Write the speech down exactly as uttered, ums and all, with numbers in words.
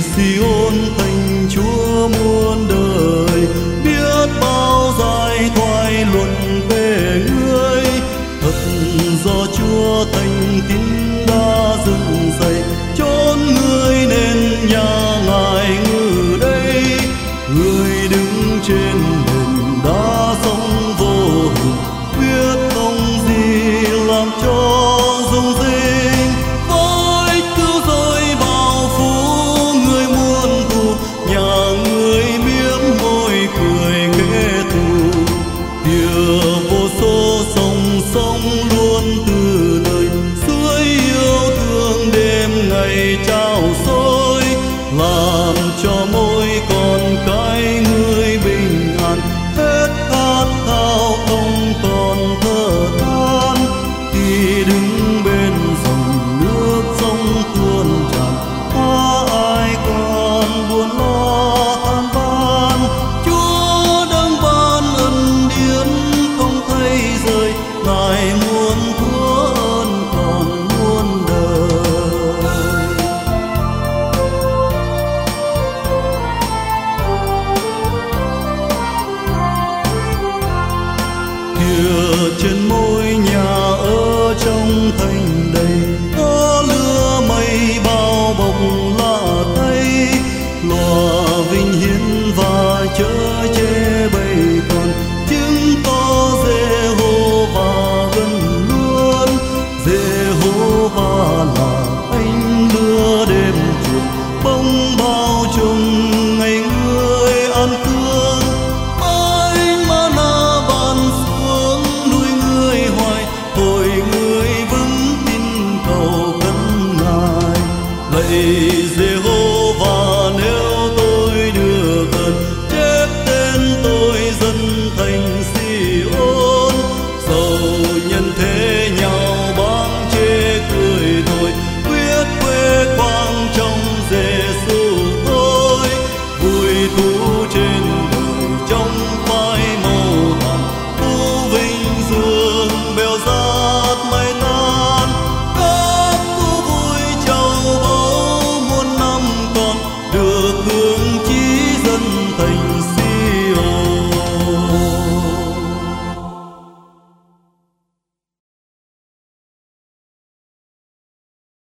Sion thành Chúa muôn đời, biết bao giai thoại luận về ngươi. Thật do Chúa thành tín đã dựng dậy, chốn ngươi nên nhà Ngài ngự đây. Người đứng trên nền đá sông vô hình, biết không gì làm cho rung rinh. Với cứu rỗi bao phú người muôn thù, nhà người miếm môi cười kẻ thù. Địa vô số sông sông luôn từ đời, suối yêu thương đêm ngày trao xôi, làm cho mỗi con cái người bình an. Hết khát khao không còn thở than, khi đứng bên dòng nước sông tuôn tràn. Có ai còn buồn lo than van, Chúa đang ban ân điển không thay rời. Ngài muôn thuở ơn còn muôn đời. Kìa trên mỗi nhà ở trong thành đầy, có lửa mây bao bọc lạ tay. Loa vinh hiến và chở che bầy con, chứng tỏ Giê-hô-va gần luôn. Giê-hô-va là ánh lửa đêm trường, bóng bao trùm ngày người an cương. Ánh ma-na ban xuống nuôi người hoài, tội người vững tin cầu khấn Ngài. Lạy Giê-hô-va, nếu tôi được gần